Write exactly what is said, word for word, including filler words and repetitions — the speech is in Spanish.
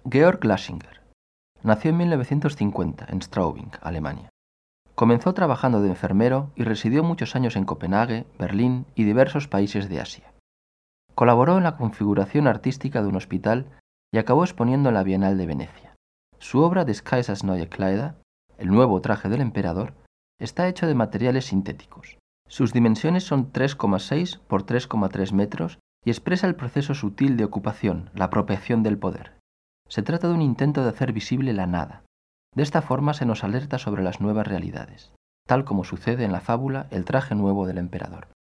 Georg Laschinger nació en mil novecientos cincuenta en Straubing, Alemania. Comenzó trabajando de enfermero y residió muchos años en Copenhague, Berlín y diversos países de Asia. Colaboró en la configuración artística de un hospital y acabó exponiendo en la Bienal de Venecia. Su obra Das Kaisers neue Kleider, el nuevo traje del emperador, está hecho de materiales sintéticos. Sus dimensiones son tres coma seis por tres coma tres metros y expresa el proceso sutil de ocupación, la apropiación del poder. Se trata de un intento de hacer visible la nada. De esta forma se nos alerta sobre las nuevas realidades, tal como sucede en la fábula El traje nuevo del emperador.